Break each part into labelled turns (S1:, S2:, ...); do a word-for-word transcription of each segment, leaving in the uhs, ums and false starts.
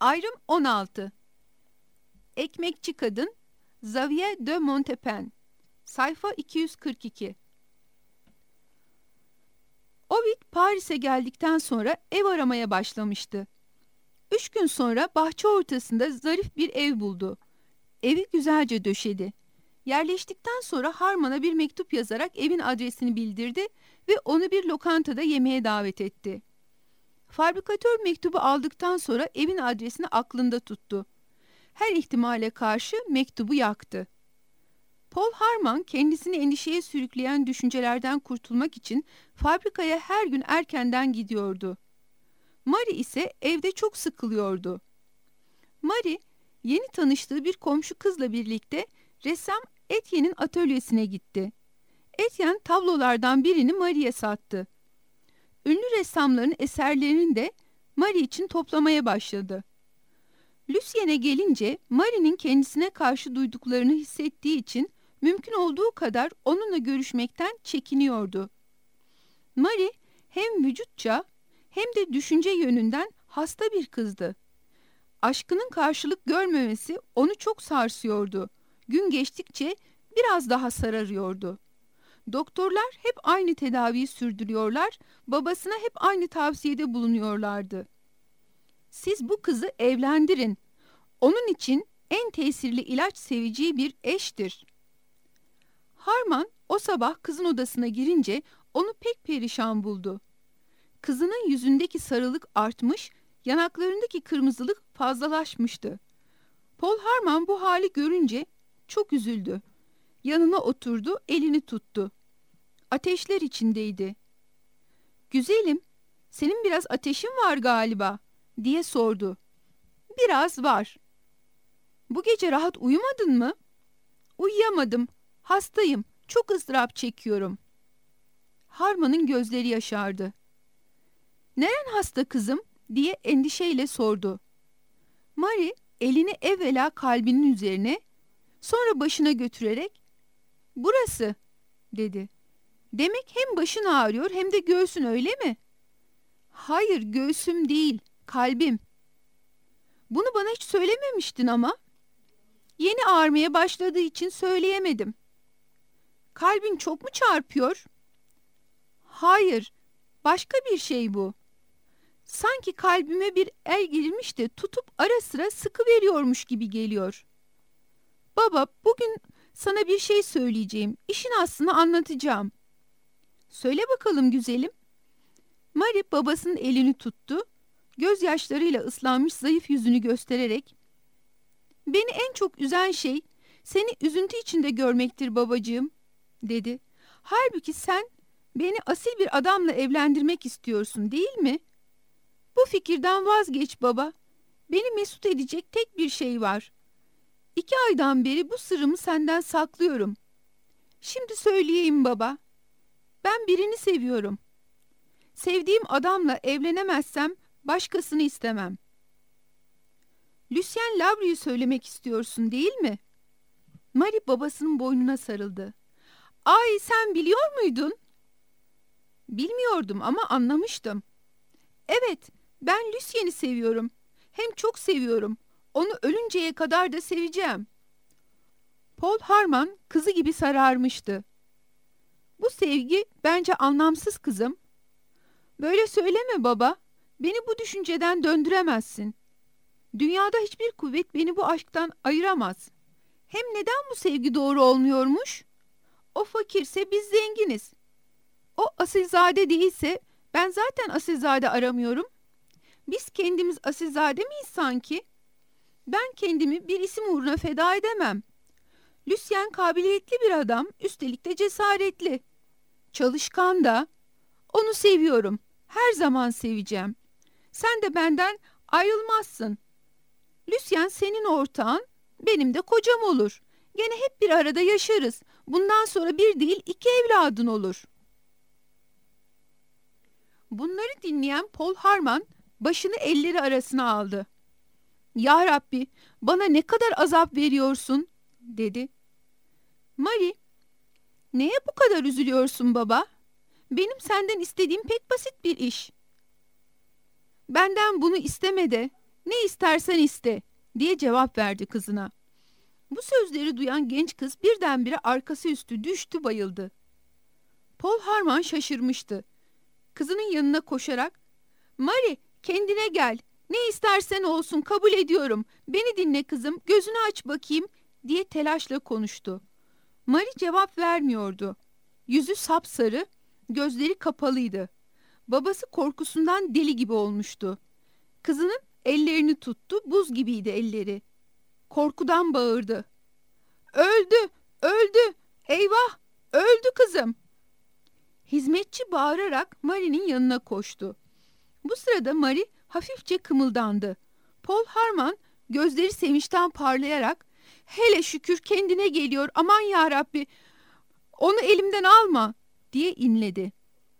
S1: Ayrım on altı. Ekmekçi Kadın, Xavier de Montaigne. Sayfa iki yüz kırk iki. Ovid Paris'e geldikten sonra ev aramaya başlamıştı. Üç gün sonra bahçe ortasında zarif bir ev buldu. Evi güzelce döşedi. Yerleştikten sonra Harman'a bir mektup yazarak evin adresini bildirdi ve onu bir lokantada yemeğe davet etti. Fabrikatör mektubu aldıktan sonra evin adresini aklında tuttu. Her ihtimale karşı mektubu yaktı. Paul Harman kendisini endişeye sürükleyen düşüncelerden kurtulmak için fabrikaya her gün erkenden gidiyordu. Marie ise evde çok sıkılıyordu. Marie, yeni tanıştığı bir komşu kızla birlikte ressam Etienne'in atölyesine gitti. Etienne tablolardan birini Marie'ye sattı. Ünlü ressamların eserlerini de Marie için toplamaya başladı. Lucien'e gelince Marie'nin kendisine karşı duyduklarını hissettiği için mümkün olduğu kadar onunla görüşmekten çekiniyordu. Marie hem vücutça hem de düşünce yönünden hasta bir kızdı. Aşkının karşılık görmemesi onu çok sarsıyordu. Gün geçtikçe biraz daha sararıyordu. Doktorlar hep aynı tedaviyi sürdürüyorlar, babasına hep aynı tavsiyede bulunuyorlardı. Siz bu kızı evlendirin. Onun için en tesirli ilaç seveceği bir eştir. Harman o sabah kızın odasına girince onu pek perişan buldu. Kızının yüzündeki sarılık artmış, yanaklarındaki kırmızılık fazlalaşmıştı. Paul Harman bu hali görünce çok üzüldü. Yanına oturdu, elini tuttu. Ateşler içindeydi. "Güzelim, senin biraz ateşin var galiba," diye sordu. "Biraz var." "Bu gece rahat uyumadın mı?" "Uyuyamadım. Hastayım. Çok ızdırap çekiyorum." Harman'ın gözleri yaşardı. "Neren hasta kızım?" diye endişeyle sordu. Marie elini evvela kalbinin üzerine, sonra başına götürerek "Burası," dedi. "Demek hem başın ağrıyor hem de göğsün, öyle mi?" "Hayır, göğsüm değil, kalbim." "Bunu bana hiç söylememiştin ama." "Yeni ağrımaya başladığı için söyleyemedim." "Kalbin çok mu çarpıyor?" "Hayır, başka bir şey bu. Sanki kalbime bir el girmiş de tutup ara sıra sıkı veriyormuş gibi geliyor." "Baba, bugün sana bir şey söyleyeceğim. İşin aslını anlatacağım." "Söyle bakalım güzelim." Marie babasının elini tuttu. Gözyaşlarıyla ıslanmış zayıf yüzünü göstererek, "Beni en çok üzen şey seni üzüntü içinde görmektir babacığım," dedi. "Halbuki sen beni asil bir adamla evlendirmek istiyorsun, değil mi? Bu fikirden vazgeç baba. Beni mesut edecek tek bir şey var. İki aydan beri bu sırrımı senden saklıyorum. Şimdi söyleyeyim baba. Ben birini seviyorum. Sevdiğim adamla evlenemezsem başkasını istemem." "Lucien Labrie'yi söylemek istiyorsun, değil mi?" Marie babasının boynuna sarıldı. "Ay, sen biliyor muydun?" "Bilmiyordum ama anlamıştım." "Evet, ben Lucien'i seviyorum. Hem çok seviyorum. Onu ölünceye kadar da seveceğim." Paul Harman kızı gibi sararmıştı. "Bu sevgi bence anlamsız kızım." "Böyle söyleme baba. Beni bu düşünceden döndüremezsin. Dünyada hiçbir kuvvet beni bu aşktan ayıramaz. Hem neden bu sevgi doğru olmuyormuş? O fakirse biz zenginiz. O asilzade değilse ben zaten asilzade aramıyorum. Biz kendimiz asilzade miyiz sanki? Ben kendimi bir isim uğruna feda edemem. Lucien kabiliyetli bir adam, üstelik de cesaretli. Çalışkan da. Onu seviyorum. Her zaman seveceğim. Sen de benden ayrılmazsın. Lucien senin ortağın, benim de kocam olur. Gene hep bir arada yaşarız. Bundan sonra bir değil iki evladın olur." Bunları dinleyen Paul Harman başını elleri arasına aldı. "Ya Rabbi, bana ne kadar azap veriyorsun," dedi. Marie, "Neye bu kadar üzülüyorsun baba? Benim senden istediğim pek basit bir iş." "Benden bunu isteme de ne istersen iste diye cevap verdi kızına. Bu sözleri duyan genç kız birdenbire arkası üstü düştü, bayıldı. Paul Harman şaşırmıştı. Kızının yanına koşarak, "Mary, kendine gel. Ne istersen olsun, kabul ediyorum. Beni dinle kızım, gözünü aç bakayım," diye telaşla konuştu. Mary cevap vermiyordu. Yüzü sapsarı, gözleri kapalıydı. Babası korkusundan deli gibi olmuştu. Kızının ellerini tuttu, buz gibiydi elleri. Korkudan bağırdı. "Öldü, öldü, eyvah, öldü kızım." Hizmetçi bağırarak Mary'nin yanına koştu. Bu sırada Mary hafifçe kımıldandı. Paul Harman gözleri sevinçten parlayarak, "Hele şükür kendine geliyor, aman yarabbi, onu elimden alma," diye inledi.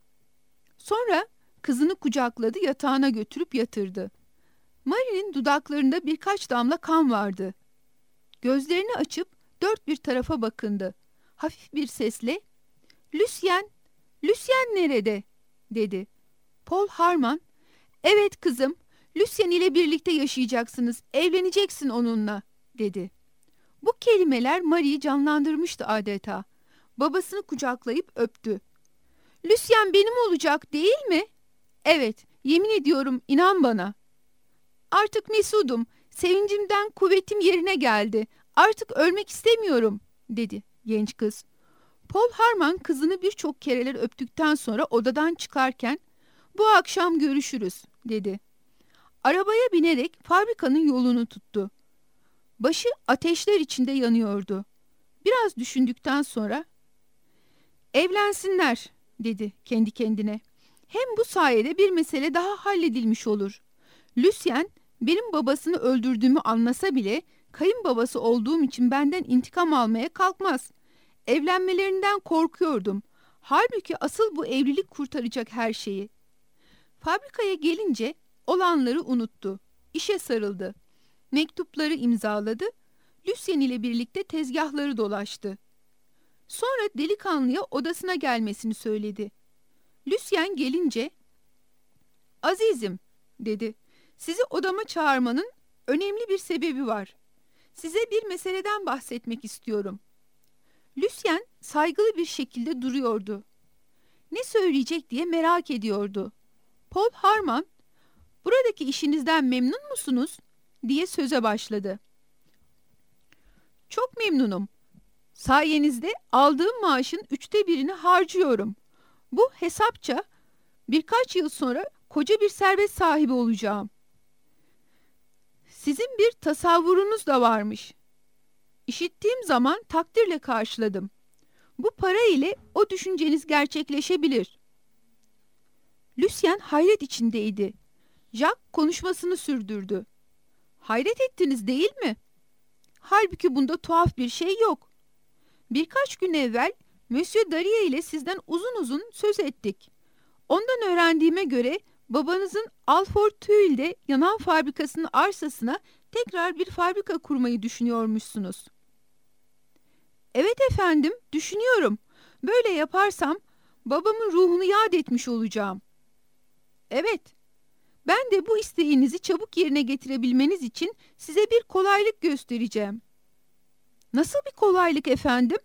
S1: Sonra kızını kucakladı, yatağına götürüp yatırdı. Mary'nin dudaklarında birkaç damla kan vardı. Gözlerini açıp dört bir tarafa bakındı. Hafif bir sesle, "Lucien, Lucien nerede?" dedi. Paul Harman, "Evet kızım, Lucien ile birlikte yaşayacaksınız, evleneceksin onunla," dedi. Bu kelimeler Mary'i canlandırmıştı adeta. Babasını kucaklayıp öptü. "Lucien benim olacak değil mi?" "Evet, yemin ediyorum, inan bana." "Artık mesudum, sevincimden kuvvetim yerine geldi. Artık ölmek istemiyorum," dedi genç kız. Paul Harman kızını birçok kereler öptükten sonra odadan çıkarken, "Bu akşam görüşürüz," dedi. Arabaya binerek fabrikanın yolunu tuttu. Başı ateşler içinde yanıyordu. Biraz düşündükten sonra, "Evlensinler," dedi kendi kendine. "Hem bu sayede bir mesele daha halledilmiş olur. Lucien benim babasını öldürdüğümü anlasa bile kayınbabası olduğum için benden intikam almaya kalkmaz. Evlenmelerinden korkuyordum. Halbuki asıl bu evlilik kurtaracak her şeyi." Fabrikaya gelince olanları unuttu. İşe sarıldı. Mektupları imzaladı. Lucien ile birlikte tezgahları dolaştı. Sonra delikanlıya odasına gelmesini söyledi. Lucien gelince, "Azizim," dedi, "sizi odama çağırmanın önemli bir sebebi var. Size bir meseleden bahsetmek istiyorum." Lucien saygılı bir şekilde duruyordu. Ne söyleyecek diye merak ediyordu. Paul Harman, "Buradaki işinizden memnun musunuz?" diye söze başladı. "Çok memnunum. Sayenizde aldığım maaşın üçte birini harcıyorum. Bu hesapça birkaç yıl sonra koca bir servet sahibi olacağım." "Sizin bir tasavvurunuz da varmış. İşittiğim zaman takdirle karşıladım. Bu para ile o düşünceniz gerçekleşebilir." Lucien hayret içindeydi. Jacques konuşmasını sürdürdü. "Hayret ettiniz değil mi? Halbuki bunda tuhaf bir şey yok. Birkaç gün evvel Monsieur Daria ile sizden uzun uzun söz ettik. Ondan öğrendiğime göre babanızın Alfortville'de yanan fabrikasının arsasına tekrar bir fabrika kurmayı düşünüyormuşsunuz." "Evet efendim, düşünüyorum. Böyle yaparsam babamın ruhunu yad etmiş olacağım." "Evet, ben de bu isteğinizi çabuk yerine getirebilmeniz için size bir kolaylık göstereceğim." "Nasıl bir kolaylık efendim?"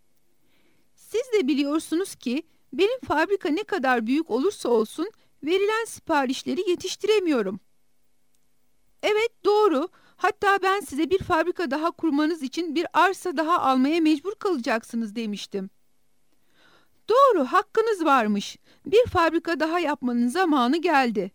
S1: "Siz de biliyorsunuz ki benim fabrika ne kadar büyük olursa olsun verilen siparişleri yetiştiremiyorum." "Evet, doğru. Hatta ben size bir fabrika daha kurmanız için bir arsa daha almaya mecbur kalacaksınız demiştim." "Doğru, hakkınız varmış. Bir fabrika daha yapmanın zamanı geldi."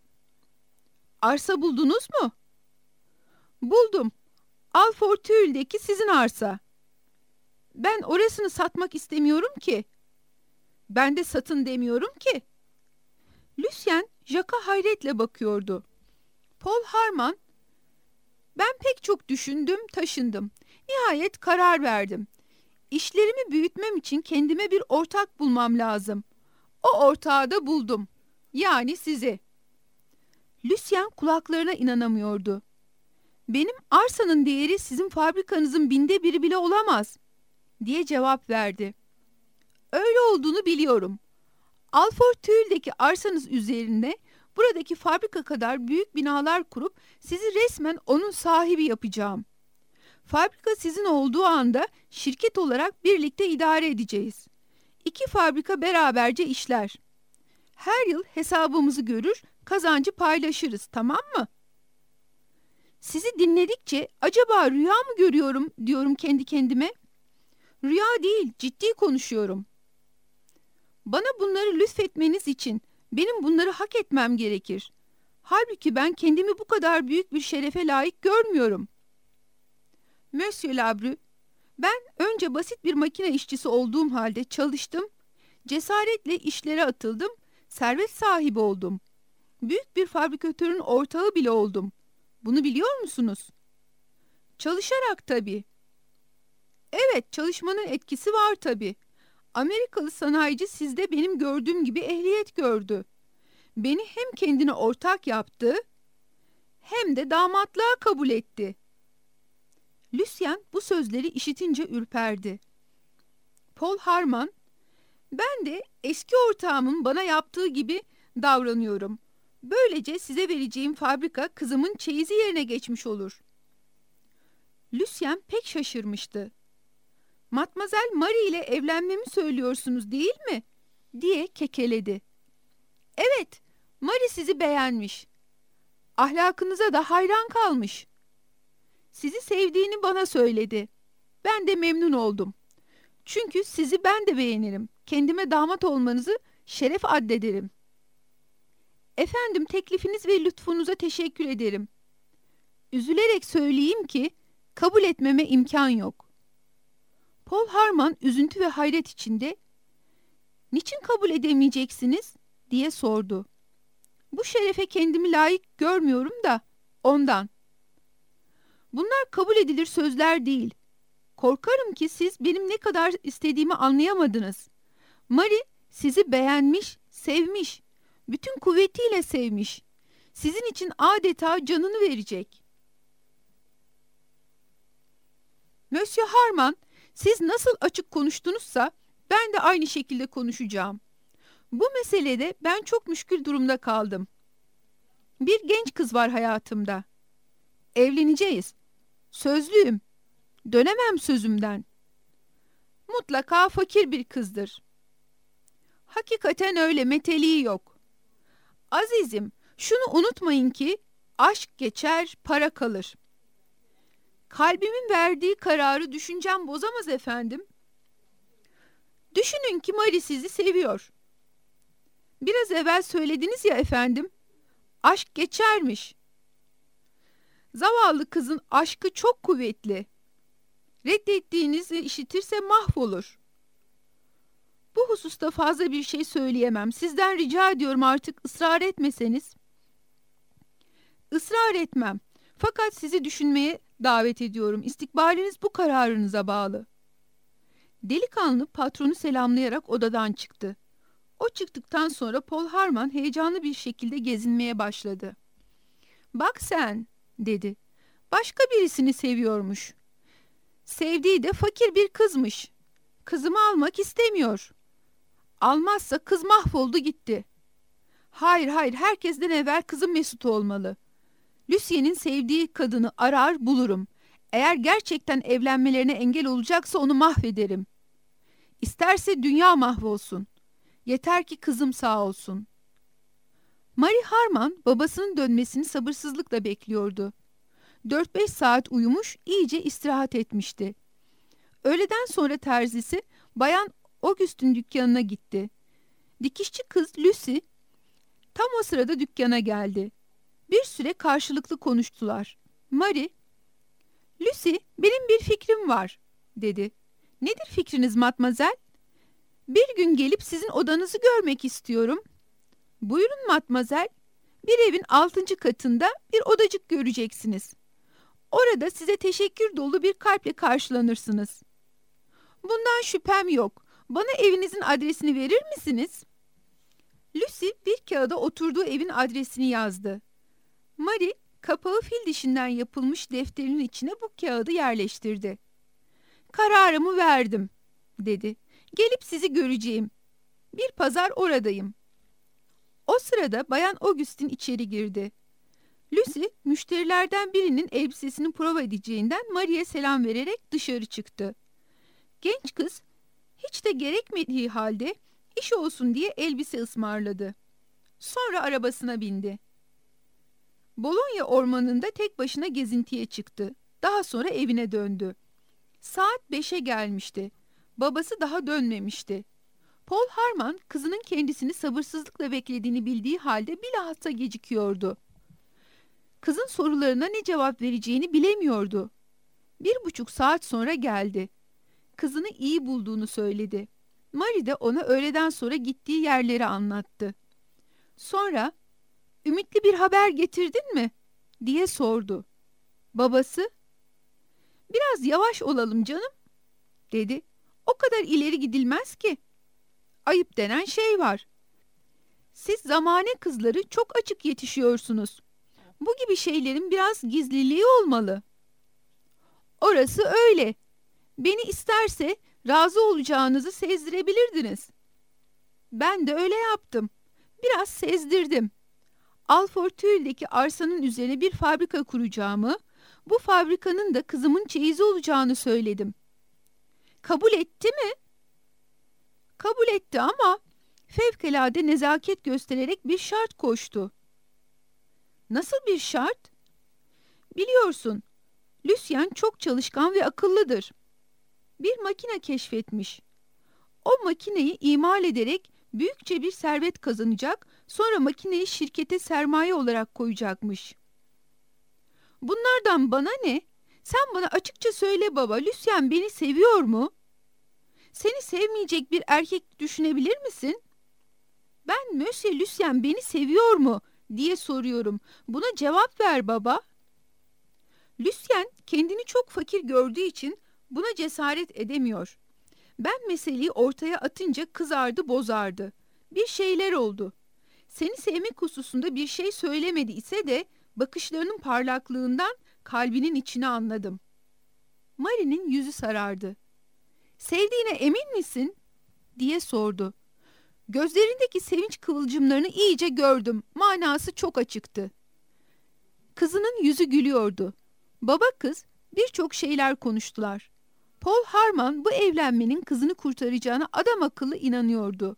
S1: "Arsa buldunuz mu?" "Buldum. Alfortville'deki sizin arsa." "Ben orasını satmak istemiyorum ki." "Ben de satın demiyorum ki." Lucien, Jacques'a hayretle bakıyordu. Paul Harman, "Ben pek çok düşündüm, taşındım. Nihayet karar verdim. İşlerimi büyütmem için kendime bir ortak bulmam lazım. O ortağı da buldum. Yani sizi." Lucien kulaklarına inanamıyordu. "Benim arsanın değeri sizin fabrikanızın binde biri bile olamaz," diye cevap verdi. "Öyle olduğunu biliyorum. Alfortville'deki arsanız üzerine buradaki fabrika kadar büyük binalar kurup sizi resmen onun sahibi yapacağım. Fabrika sizin olduğu anda şirket olarak birlikte idare edeceğiz. İki fabrika beraberce işler. Her yıl hesabımızı görür, kazancı paylaşırız, tamam mı? Sizi dinledikçe acaba rüya mı görüyorum diyorum kendi kendime. Rüya değil, ciddi konuşuyorum. Bana bunları lütfetmeniz için benim bunları hak etmem gerekir. Halbuki ben kendimi bu kadar büyük bir şerefe layık görmüyorum. Monsieur Labru, ben önce basit bir makine işçisi olduğum halde çalıştım, cesaretle işlere atıldım, servet sahibi oldum. Büyük bir fabrikatörün ortağı bile oldum. Bunu biliyor musunuz? Çalışarak tabii. Evet, çalışmanın etkisi var tabii. Amerikalı sanayici sizde benim gördüğüm gibi ehliyet gördü. Beni hem kendine ortak yaptı, hem de damatlığa kabul etti. Lucien bu sözleri işitince ürperdi. Paul Harman, ben de eski ortağımın bana yaptığı gibi davranıyorum. Böylece size vereceğim fabrika kızımın çeyizi yerine geçmiş olur. Lucien pek şaşırmıştı. Matmazel Marie ile evlenmemi söylüyorsunuz değil mi? Diye kekeledi. Evet, Marie sizi beğenmiş. Ahlakınıza da hayran kalmış. Sizi sevdiğini bana söyledi. Ben de memnun oldum. Çünkü sizi ben de beğenirim. Kendime damat olmanızı şeref addederim. Efendim, teklifiniz ve lütfunuza teşekkür ederim. Üzülerek söyleyeyim ki kabul etmeme imkan yok. Paul Harman üzüntü ve hayret içinde "Niçin kabul edemeyeceksiniz?" diye sordu. "Bu şerefe kendimi layık görmüyorum da ondan." "Bunlar kabul edilir sözler değil. Korkarım ki siz benim ne kadar istediğimi anlayamadınız. Marie sizi beğenmiş, sevmiş. Bütün kuvvetiyle sevmiş. Sizin için adeta canını verecek." Monsieur Harman, siz nasıl açık konuştunuzsa ben de aynı şekilde konuşacağım. Bu meselede ben çok müşkül durumda kaldım. Bir genç kız var hayatımda. Evleneceğiz. Sözlüyüm. Dönemem sözümden. Mutlaka fakir bir kızdır. Hakikaten öyle, meteliği yok. Azizim, şunu unutmayın ki aşk geçer, para kalır. Kalbimin verdiği kararı düşüncem bozamaz efendim. Düşünün ki Marie sizi seviyor. Biraz evvel söylediniz ya efendim, aşk geçermiş. Zavallı kızın aşkı çok kuvvetli. Reddettiğinizi işitirse mahvolur. Bu hususta fazla bir şey söyleyemem. Sizden rica ediyorum, artık ısrar etmeseniz. Israr etmem. Fakat sizi düşünmeye davet ediyorum. İstikbaliniz bu kararınıza bağlı. Delikanlı patronu selamlayarak odadan çıktı. O çıktıktan sonra Paul Harman heyecanlı bir şekilde gezinmeye başladı. "Bak sen," dedi. "Başka birisini seviyormuş. Sevdiği de fakir bir kızmış. Kızımı almak istemiyor. Almazsa kız mahvoldu gitti. Hayır hayır, herkesten evvel kızım mesut olmalı. Lucien'in sevdiği kadını arar bulurum. Eğer gerçekten evlenmelerine engel olacaksa onu mahvederim. İsterse dünya mahvolsun. Yeter ki kızım sağ olsun." Marie Harman babasının dönmesini sabırsızlıkla bekliyordu. Dört beş saat uyumuş, iyice istirahat etmişti. Öğleden sonra terzisi Bayan Auguste'ün dükkanına gitti. Dikişçi kız Lucy tam o sırada dükkana geldi. Bir süre karşılıklı konuştular. Marie, "Lucy, benim bir fikrim var," dedi. "Nedir fikriniz matmazel?" "Bir gün gelip sizin odanızı görmek istiyorum." "Buyurun matmazel. Bir evin altıncı katında bir odacık göreceksiniz. Orada size teşekkür dolu bir kalple karşılanırsınız." "Bundan şüphem yok. Bana evinizin adresini verir misiniz?" Lucy bir kağıda oturduğu evin adresini yazdı. Marie, kapağı fil dişinden yapılmış defterinin içine bu kağıdı yerleştirdi. "Kararımı verdim," dedi. "Gelip sizi göreceğim. Bir pazar oradayım." O sırada Bayan Augustin içeri girdi. Lucy, müşterilerden birinin elbisesini prova edeceğinden Marie'ye selam vererek dışarı çıktı. Genç kız, hiç de gerekmediği halde iş olsun diye elbise ısmarladı. Sonra arabasına bindi. Bologna ormanında tek başına gezintiye çıktı. Daha sonra evine döndü. Saat beşe gelmişti. Babası daha dönmemişti. Paul Harman kızının kendisini sabırsızlıkla beklediğini bildiği halde bilhassa gecikiyordu. Kızın sorularına ne cevap vereceğini bilemiyordu. Bir buçuk saat sonra geldi. Kızını iyi bulduğunu söyledi. Marie de ona öğleden sonra gittiği yerleri anlattı. Sonra, "Ümitli bir haber getirdin mi?" diye sordu. Babası, "Biraz yavaş olalım canım," dedi. "O kadar ileri gidilmez ki. Ayıp denen şey var. Siz zamane kızları çok açık yetişiyorsunuz. Bu gibi şeylerin biraz gizliliği olmalı." "Orası öyle. Beni isterse razı olacağınızı sezdirebilirdiniz." "Ben de öyle yaptım. Biraz sezdirdim. Alfortville'deki arsanın üzerine bir fabrika kuracağımı, bu fabrikanın da kızımın çeyizi olacağını söyledim." "Kabul etti mi?" "Kabul etti ama fevkalade nezaket göstererek bir şart koştu." "Nasıl bir şart?" "Biliyorsun, Lucien çok çalışkan ve akıllıdır. Bir makine keşfetmiş. O makineyi imal ederek büyükçe bir servet kazanacak, sonra makineyi şirkete sermaye olarak koyacakmış." "Bunlardan bana ne? Sen bana açıkça söyle baba, Lucien beni seviyor mu? Seni sevmeyecek bir erkek düşünebilir misin?" "Ben Monsieur Lucien beni seviyor mu diye soruyorum. Buna cevap ver baba." "Lucien kendini çok fakir gördüğü için buna cesaret edemiyor. Ben meseleyi ortaya atınca kızardı bozardı. Bir şeyler oldu. Seni sevmek hususunda bir şey söylemedi ise de bakışlarının parlaklığından kalbinin içini anladım." Marie'nin yüzü sarardı. "Sevdiğine emin misin?" diye sordu. Gözlerindeki sevinç kıvılcımlarını iyice gördüm. Manası çok açıktı. Kızının yüzü gülüyordu. Baba kız birçok şeyler konuştular. Paul Harman bu evlenmenin kızını kurtaracağına adam akıllı inanıyordu.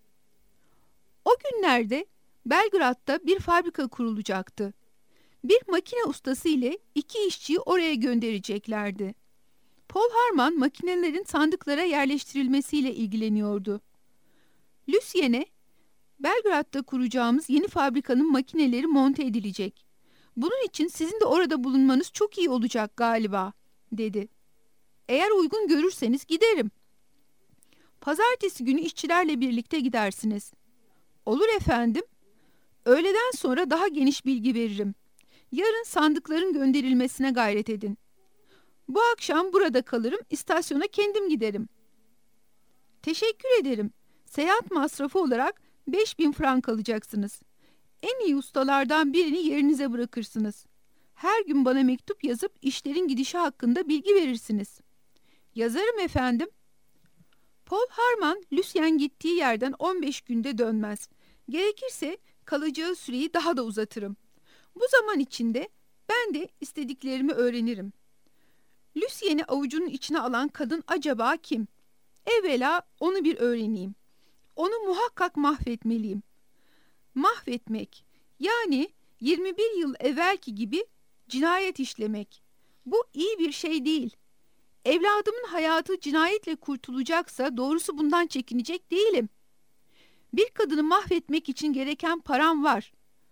S1: O günlerde Belgrad'da bir fabrika kurulacaktı. Bir makine ustası ile iki işçiyi oraya göndereceklerdi. Paul Harman makinelerin sandıklara yerleştirilmesiyle ilgileniyordu. Lucien'e, "Belgrad'da kuracağımız yeni fabrikanın makineleri monte edilecek. Bunun için sizin de orada bulunmanız çok iyi olacak galiba," dedi. "Eğer uygun görürseniz giderim." "Pazartesi günü işçilerle birlikte gidersiniz." "Olur efendim. Öğleden sonra daha geniş bilgi veririm. Yarın sandıkların gönderilmesine gayret edin. Bu akşam burada kalırım, istasyona kendim giderim." "Teşekkür ederim. Seyahat masrafı olarak beş bin frank alacaksınız. En iyi ustalardan birini yerinize bırakırsınız. Her gün bana mektup yazıp işlerin gidişi hakkında bilgi verirsiniz." "Yazarım efendim." Paul Harman, Lucien gittiği yerden on beş günde dönmez. Gerekirse kalacağı süreyi daha da uzatırım. Bu zaman içinde ben de istediklerimi öğrenirim. Lucien'i avucunun içine alan kadın acaba kim? Evvela onu bir öğreneyim. Onu muhakkak mahvetmeliyim. Mahvetmek, yani yirmi bir yıl evvelki gibi cinayet işlemek. Bu iyi bir şey değil. Evladımın hayatı cinayetle kurtulacaksa doğrusu bundan çekinecek değilim. Bir kadını mahvetmek için gereken param var.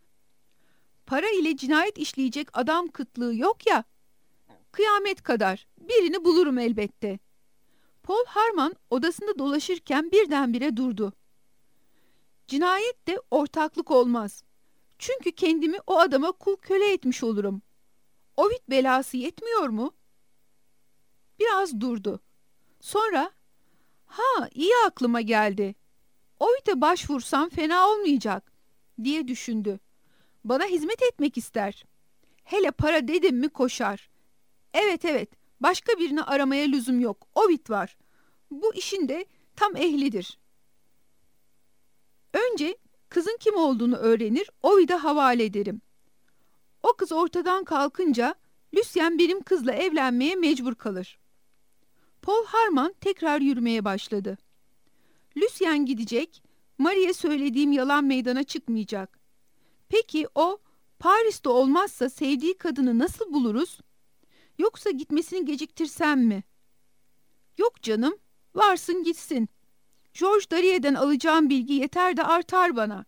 S1: Para ile cinayet işleyecek adam kıtlığı yok ya. Kıyamet kadar birini bulurum elbette. Paul Harman odasında dolaşırken birdenbire durdu. "Cinayette ortaklık olmaz. Çünkü kendimi o adama kul köle etmiş olurum. Ovid belası yetmiyor mu?" Biraz durdu. Sonra, "Ha, iyi aklıma geldi. Ovid'e başvursam fena olmayacak," diye düşündü. "Bana hizmet etmek ister. Hele para dedim mi koşar. Evet evet, başka birini aramaya lüzum yok. Ovid var. Bu işin de tam ehlidir. Önce Kızın kim olduğunu öğrenir, Ovid'e havale ederim. O kız ortadan kalkınca Lucien benim kızla evlenmeye mecbur kalır. Paul Harman tekrar yürümeye başladı. Lucien gidecek, Marie'ye söylediğim yalan meydana çıkmayacak. Peki o Paris'te olmazsa sevdiği kadını nasıl buluruz? Yoksa gitmesini geciktirsem mi? Yok canım, varsın gitsin. George Darier'den alacağım bilgi yeter de artar bana.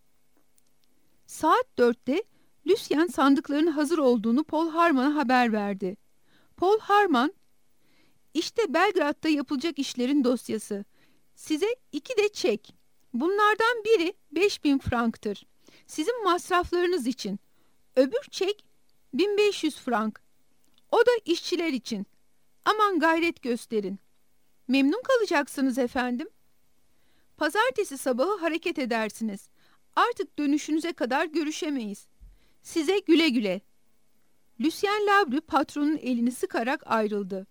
S1: Saat dörtte Lucien sandıkların hazır olduğunu Paul Harman'a haber verdi. Paul Harman, işte Belgrad'da yapılacak işlerin dosyası. Size iki de çek. Bunlardan biri beş bin franktır. Sizin masraflarınız için. Öbür çek bin beş yüz frank. O da işçiler için. Aman gayret gösterin. Memnun kalacaksınız efendim. Pazartesi sabahı hareket edersiniz. Artık dönüşünüze kadar görüşemeyiz. Size güle güle. Lucien Labru patronun elini sıkarak ayrıldı.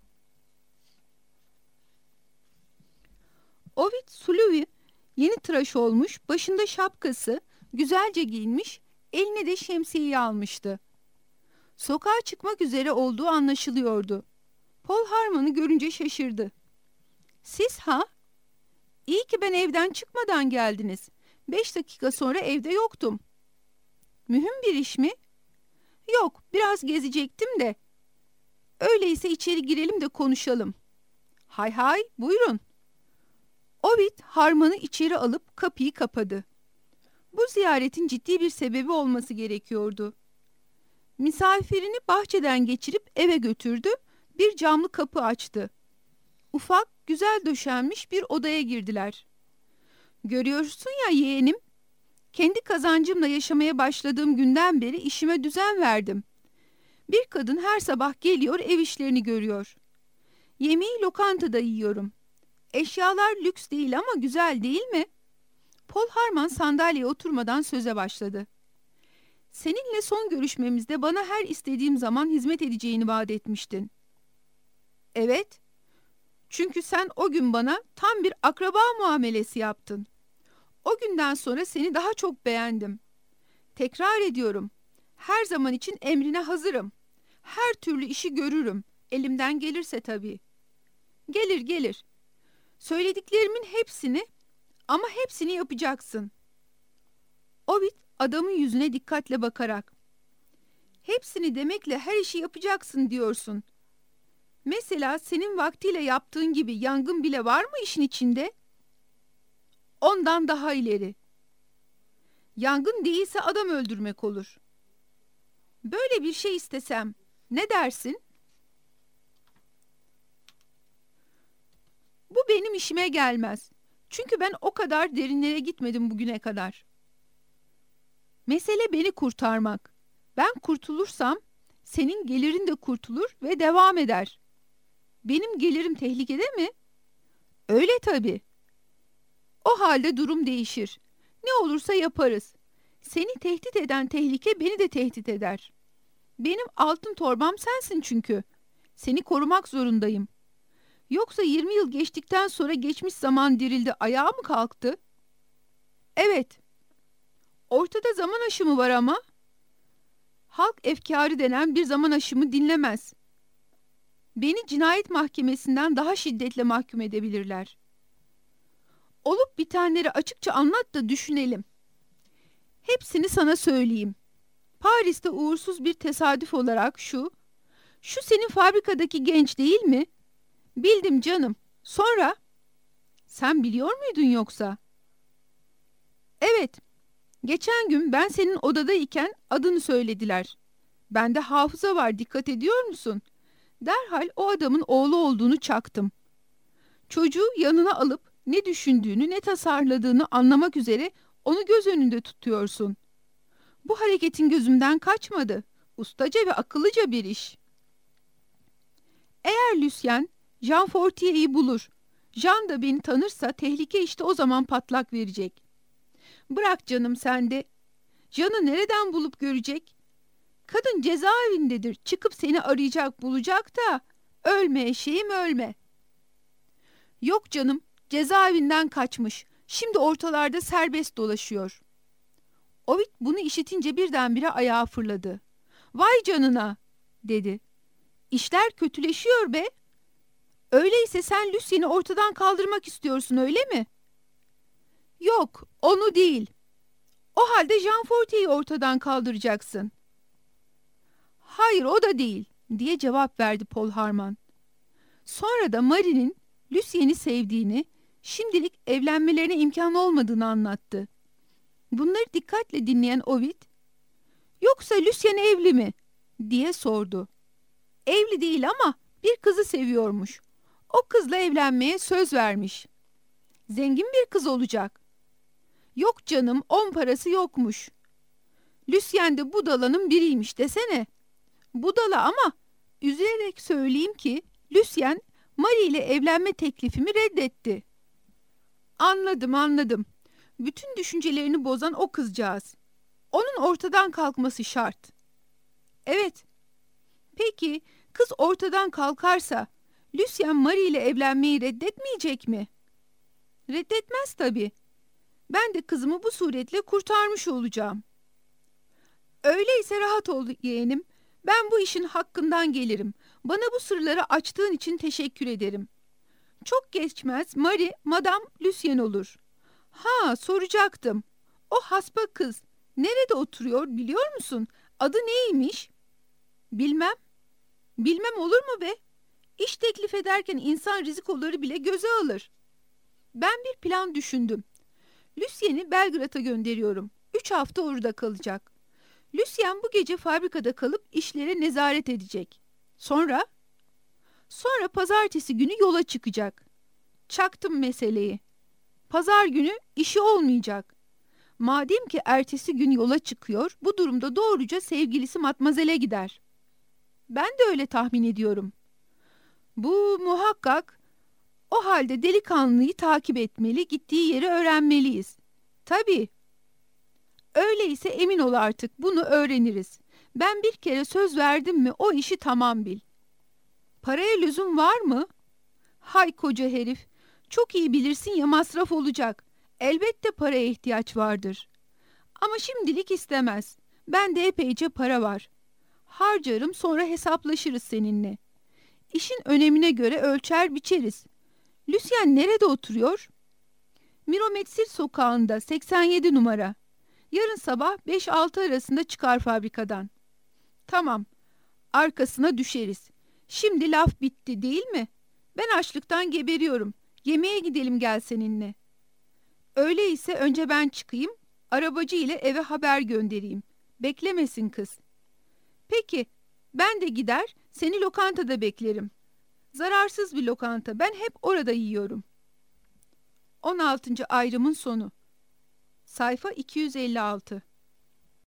S1: Ovid Sully yeni tıraş olmuş, başında şapkası, güzelce giyinmiş, eline de şemsiyeyi almıştı. Sokağa çıkmak üzere olduğu anlaşılıyordu. Paul Harman'ı görünce şaşırdı. Siz ha? İyi ki ben evden çıkmadan geldiniz. Beş dakika sonra evde yoktum. Mühim bir iş mi? Yok, biraz gezecektim de. Öyleyse içeri girelim de konuşalım. Hay hay, buyurun. Ovid Harman'ı içeri alıp kapıyı kapadı. Bu ziyaretin ciddi bir sebebi olması gerekiyordu. Misafirini bahçeden geçirip eve götürdü, bir camlı kapı açtı. Ufak, güzel döşenmiş bir odaya girdiler. Görüyorsun ya yeğenim, kendi kazancımla yaşamaya başladığım günden beri işime düzen verdim. Bir kadın her sabah geliyor, ev işlerini görüyor. Yemeği lokantada yiyorum. Eşyalar lüks değil ama güzel değil mi? Paul Harman sandalyeye oturmadan söze başladı. Seninle son görüşmemizde bana her istediğim zaman hizmet edeceğini vaat etmiştin. Evet. Çünkü sen o gün bana tam bir akraba muamelesi yaptın. O günden sonra seni daha çok beğendim. Tekrar ediyorum. Her zaman için emrine hazırım. Her türlü işi görürüm. Elimden gelirse tabii. Gelir gelir. Söylediklerimin hepsini ama hepsini yapacaksın. Ovid adamın yüzüne dikkatle bakarak. Hepsini demekle her işi yapacaksın diyorsun. Mesela senin vaktiyle yaptığın gibi yangın bile var mı işin içinde? Ondan daha ileri. Yangın değilse adam öldürmek olur. Böyle bir şey istesem ne dersin? Bu benim işime gelmez. Çünkü ben o kadar derinlere gitmedim bugüne kadar. Mesele beni kurtarmak. Ben kurtulursam senin gelirin de kurtulur ve devam eder. Benim gelirim tehlikede mi? Öyle tabii. O halde durum değişir. Ne olursa yaparız. Seni tehdit eden tehlike beni de tehdit eder. Benim altın torbam sensin çünkü. Seni korumak zorundayım. Yoksa yirmi yıl geçtikten sonra geçmiş zaman dirildi, ayağa mı kalktı? Evet. Ortada zaman aşımı var ama. Halk efkârı denen bir zaman aşımı dinlemez. Beni cinayet mahkemesinden daha şiddetle mahkum edebilirler. Olup bitenleri açıkça anlat da düşünelim. Hepsini sana söyleyeyim. Paris'te uğursuz bir tesadüf olarak şu, şu senin fabrikadaki genç değil mi? Bildim canım. Sonra? Sen biliyor muydun yoksa? Evet. Geçen gün ben senin odadayken adını söylediler. Bende hafıza var, dikkat ediyor musun? Derhal o adamın oğlu olduğunu çaktım. Çocuğu yanına alıp ne düşündüğünü, ne tasarladığını anlamak üzere onu göz önünde tutuyorsun. Bu hareketin gözümden kaçmadı. Ustaca ve akıllıca bir iş. Eğer Lucien Jean Fortier'i bulur, Jean da beni tanırsa tehlike işte o zaman patlak verecek. Bırak canım sen de. Jean'ı nereden bulup görecek? Kadın cezaevindedir. Çıkıp seni arayacak, bulacak da ölme eşeğim ölme. Yok canım, cezaevinden kaçmış. Şimdi ortalarda serbest dolaşıyor. Ovid bunu işitince birdenbire ayağa fırladı. Vay canına dedi. İşler kötüleşiyor be. Öyleyse sen Lucy'ni ortadan kaldırmak istiyorsun, öyle mi? Yok, onu değil. O halde Jean Fortier'i ortadan kaldıracaksın. Hayır, o da değil diye cevap verdi Paul Harman. Sonra da Marie'nin Lucien'i sevdiğini, şimdilik evlenmelerine imkan olmadığını anlattı. Bunları dikkatle dinleyen Ovid, "Yoksa Lucien evli mi?" diye sordu. "Evli değil ama bir kızı seviyormuş. O kızla evlenmeye söz vermiş. Zengin bir kız olacak." "Yok canım, on parası yokmuş." "Lucien de budalanın biriymiş desene." "Budala ama üzülerek söyleyeyim ki Lucien Marie ile evlenme teklifimi reddetti." "Anladım, anladım. Bütün düşüncelerini bozan o kızcağız. Onun ortadan kalkması şart." "Evet." "Peki kız ortadan kalkarsa Lucien Marie ile evlenmeyi reddetmeyecek mi?" "Reddetmez tabii. Ben de kızımı bu suretle kurtarmış olacağım." "Öyleyse rahat ol yeğenim. Ben bu işin hakkından gelirim. Bana bu sırları açtığın için teşekkür ederim. Çok geçmez Marie, Madame Lucien olur." "Ha, soracaktım. O haspa kız nerede oturuyor biliyor musun? Adı neymiş?" "Bilmem." "Bilmem olur mu be? İş teklif ederken insan rizikoları bile göze alır." "Ben bir plan düşündüm. Lucien'i Belgrad'a gönderiyorum. Üç hafta orada kalacak. Lucien bu gece fabrikada kalıp işlere nezaret edecek. Sonra? Sonra pazartesi günü yola çıkacak. Çaktım meseleyi. Pazar günü işi olmayacak. Madem ki ertesi gün yola çıkıyor, bu durumda doğruca sevgilisi Matmazel'e gider." "Ben de öyle tahmin ediyorum." "Bu muhakkak. O halde delikanlıyı takip etmeli, gittiği yeri öğrenmeliyiz." "Tabii." "Öyleyse emin ol artık bunu öğreniriz. Ben bir kere söz verdim mi o işi tamam bil." "Paraya lüzum var mı?" "Hay koca herif. Çok iyi bilirsin ya, masraf olacak. Elbette paraya ihtiyaç vardır. Ama şimdilik istemez. Bende epeyce para var. Harcarım, sonra hesaplaşırız seninle. İşin önemine göre ölçer biçeriz. Lucien nerede oturuyor?" "Mirometsir sokağında, seksen yedi numara. Yarın sabah beş altı arasında çıkar fabrikadan." "Tamam. Arkasına düşeriz. Şimdi laf bitti değil mi? Ben açlıktan geberiyorum. Yemeğe gidelim gel seninle." "Öyleyse önce ben çıkayım. Arabacı ile eve haber göndereyim. Beklemesin kız." "Peki. Ben de gider seni lokantada beklerim. Zararsız bir lokanta. Ben hep orada yiyorum." on altıncı ayrımın sonu. Sayfa iki yüz elli altı.